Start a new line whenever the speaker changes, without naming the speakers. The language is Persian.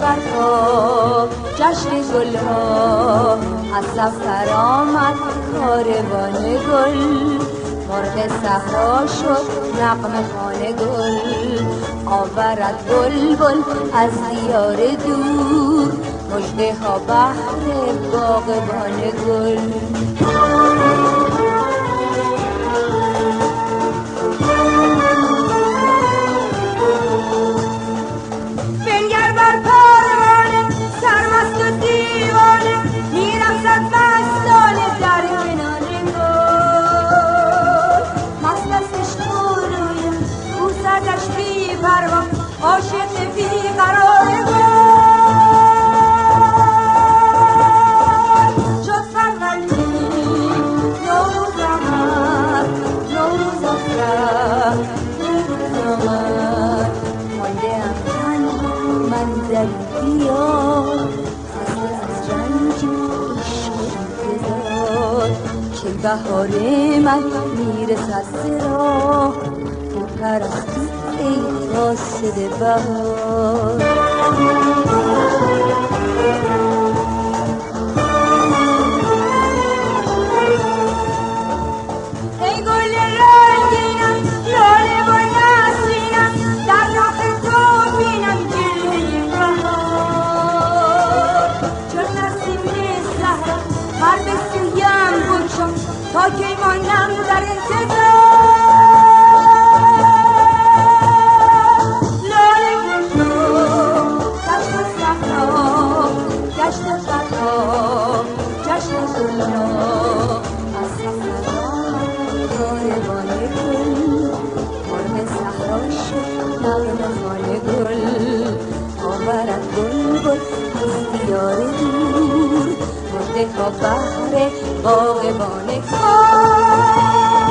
برپا جشن گلها، از سفر آمد کاروان گل، مرغ صحرا شد نغمه خوان گل، آورد بلبل از دیار دور، مژده ها بهر باغبان گل. بنگر بر پروانه سرمست و دیوانه، می‌رقصد مستانه در کنار گل، مست است عشق و رویم بوسدش بی پروا، عاشق بی قرار گل. شد فروردین نوروز آمد، نوروز آمد، نوروز آمد، مانده ام تنها من در دیار، خسته از رنج عشق و انتظار، که بهار من میرسد ز راه، تو پرستی ای قاصد بهار. ای گل رنگینم لاله و نسرینم، در راه تو بینم جلوه بهار، چون نسیم صحرا پر به سویم بگشا، تا کی مانم در انتظار. لاله گشا دشت صحرا، گشت صحرا جشن گلها، از سفر آمد کاروان گل، مرغ صحرا شد نغمه خوان گل، آورد بلبل از دیار دور، مژده ها بهر باغبان گل.